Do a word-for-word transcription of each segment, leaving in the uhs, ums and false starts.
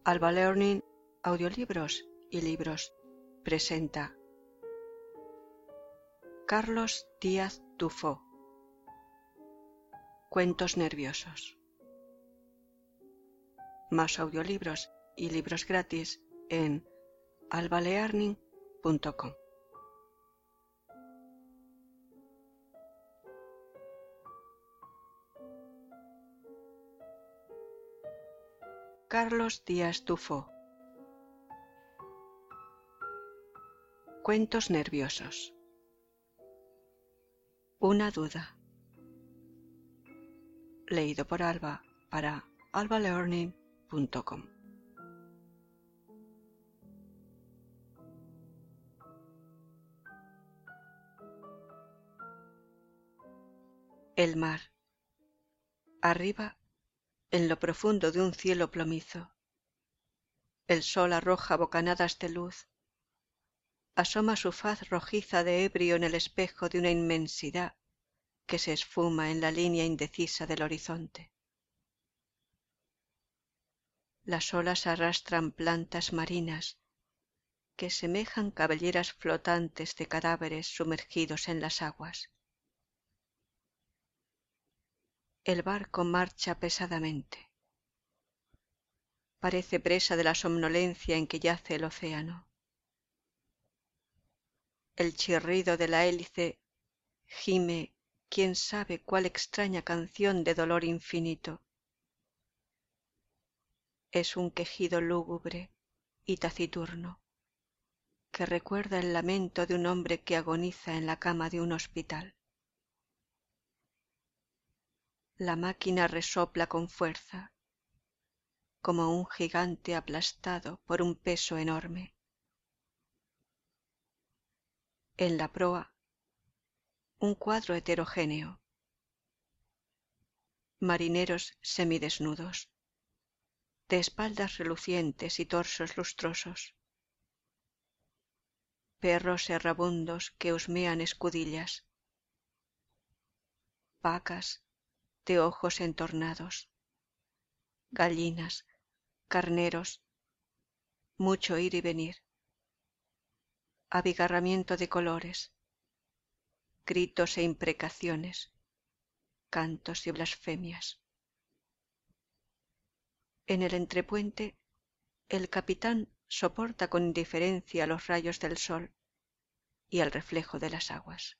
Alba Learning, audiolibros y libros, presenta Carlos Díaz Tufó. Cuentos nerviosos. Más audiolibros y libros gratis en alba learning punto com. Carlos Díaz Tufó. Cuentos nerviosos. Una duda. Leído por Alba para alba learning punto com. El mar. Arriba, en lo profundo de un cielo plomizo, el sol arroja bocanadas de luz, asoma su faz rojiza de ebrio en el espejo de una inmensidad que se esfuma en la línea indecisa del horizonte. Las olas arrastran plantas marinas que semejan cabelleras flotantes de cadáveres sumergidos en las aguas. El barco marcha pesadamente. Parece presa de la somnolencia en que yace el océano. El chirrido de la hélice gime quién sabe cuál extraña canción de dolor infinito. Es un quejido lúgubre y taciturno que recuerda el lamento de un hombre que agoniza en la cama de un hospital. La máquina resopla con fuerza, como un gigante aplastado por un peso enorme. En la proa, un cuadro heterogéneo. Marineros semidesnudos, de espaldas relucientes y torsos lustrosos. Perros errabundos que husmean escudillas. Vacas de ojos entornados. Gallinas, carneros, mucho ir y venir. Abigarramiento de colores, gritos e imprecaciones, cantos y blasfemias. En el entrepuente, el capitán soporta con indiferencia los rayos del sol y el reflejo de las aguas.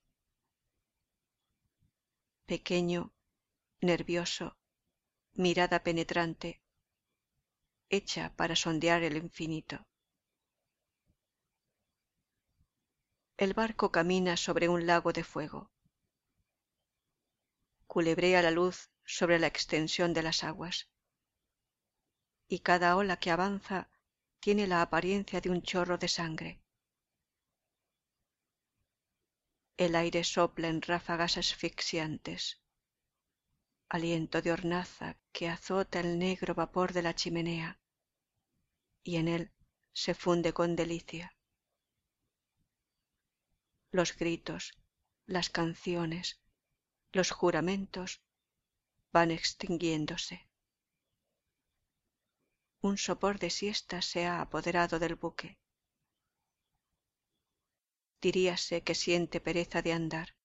Pequeño, nervioso, mirada penetrante, hecha para sondear el infinito. El barco camina sobre un lago de fuego. Culebrea la luz sobre la extensión de las aguas, y cada ola que avanza tiene la apariencia de un chorro de sangre. El aire sopla en ráfagas asfixiantes, aliento de hornaza que azota el negro vapor de la chimenea, y en él se funde con delicia. Los gritos, las canciones, los juramentos van extinguiéndose. Un sopor de siesta se ha apoderado del buque. Diríase que siente pereza de andar.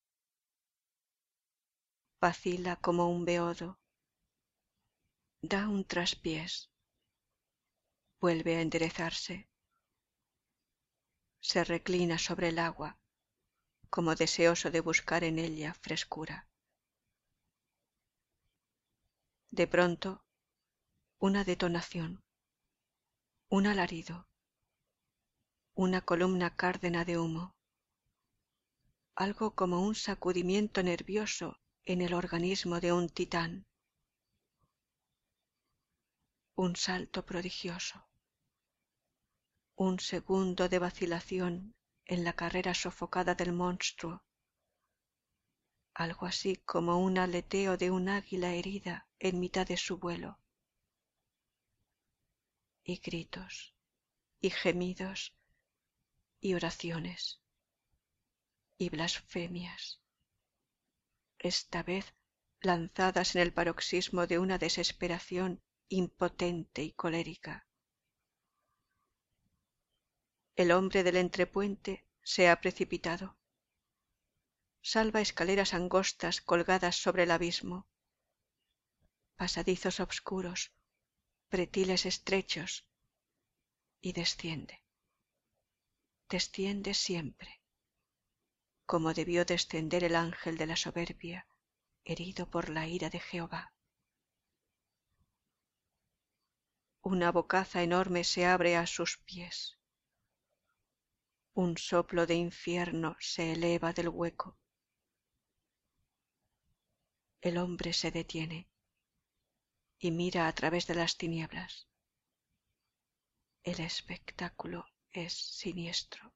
Vacila como un beodo. Da un traspiés. Vuelve a enderezarse. Se reclina sobre el agua, como deseoso de buscar en ella frescura. De pronto, una detonación, un alarido, una columna cárdena de humo, algo como un sacudimiento nervioso en el organismo de un titán. Un salto prodigioso, un segundo de vacilación en la carrera sofocada del monstruo, algo así como un aleteo de un águila herida en mitad de su vuelo, y gritos, y gemidos, y oraciones, y blasfemias, esta vez lanzadas en el paroxismo de una desesperación impotente y colérica. El hombre del entrepuente se ha precipitado. Salva escaleras angostas colgadas sobre el abismo, pasadizos obscuros, pretiles estrechos, y desciende. Desciende siempre, como debió descender el ángel de la soberbia, herido por la ira de Jehová. Una bocaza enorme se abre a sus pies. Un soplo de infierno se eleva del hueco. El hombre se detiene y mira a través de las tinieblas. El espectáculo es siniestro.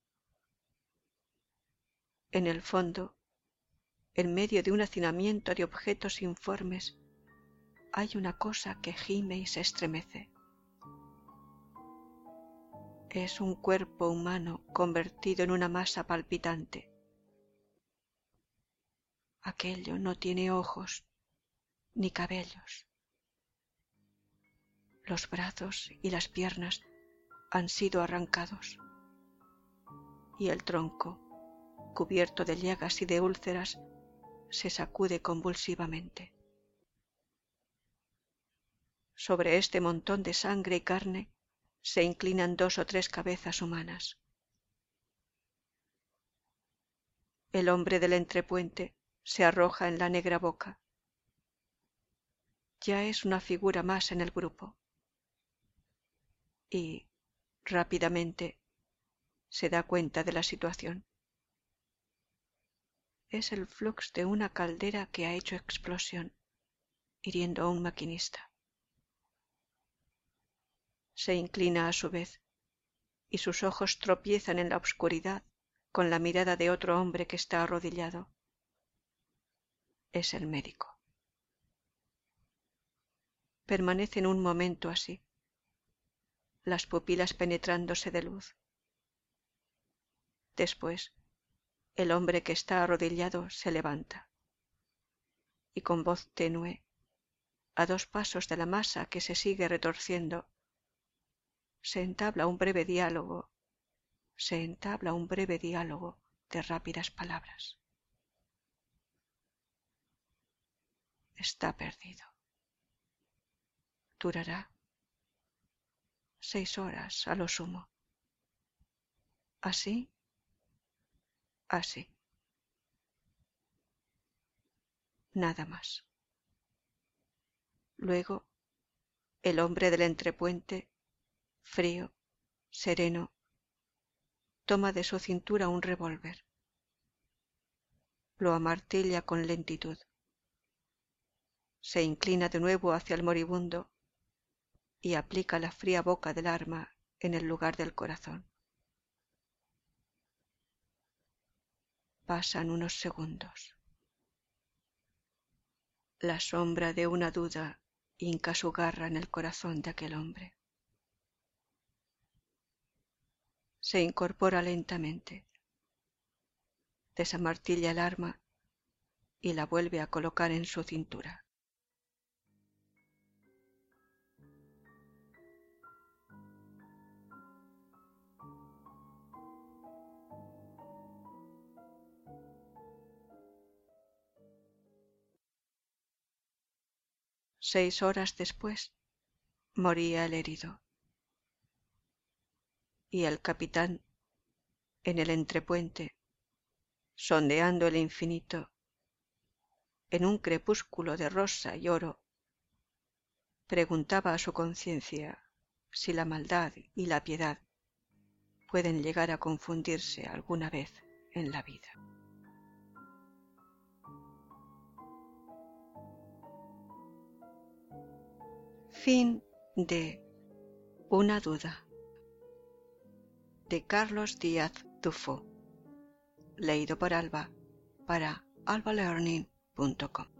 En el fondo, en medio de un hacinamiento de objetos informes, hay una cosa que gime y se estremece. Es un cuerpo humano convertido en una masa palpitante. Aquello no tiene ojos ni cabellos. Los brazos y las piernas han sido arrancados y el tronco, cubierto de llagas y de úlceras, se sacude convulsivamente. Sobre este montón de sangre y carne se inclinan dos o tres cabezas humanas. El hombre del entrepuente se arroja en la negra boca. Ya es una figura más en el grupo. Y, rápidamente, se da cuenta de la situación. Es el flux de una caldera que ha hecho explosión, hiriendo a un maquinista. Se inclina a su vez, y sus ojos tropiezan en la oscuridad con la mirada de otro hombre que está arrodillado. Es el médico. Permanecen un momento así, las pupilas penetrándose de luz. Después, el hombre que está arrodillado se levanta y con voz tenue, a dos pasos de la masa que se sigue retorciendo, se entabla un breve diálogo, se entabla un breve diálogo de rápidas palabras. Está perdido. Durará seis horas a lo sumo. Así, así. Nada más. Luego, el hombre del entrepuente, frío, sereno, toma de su cintura un revólver. Lo amartilla con lentitud. Se inclina de nuevo hacia el moribundo y aplica la fría boca del arma en el lugar del corazón. Pasan unos segundos. La sombra de una duda hinca su garra en el corazón de aquel hombre. Se incorpora lentamente, desamartilla el arma y la vuelve a colocar en su cintura. Seis horas después moría el herido y el capitán, en el entrepuente, sondeando el infinito, en un crepúsculo de rosa y oro, preguntaba a su conciencia si la maldad y la piedad pueden llegar a confundirse alguna vez en la vida. Fin de Una duda, de Carlos Díaz Dufo, leído por Alba para alba learning punto com.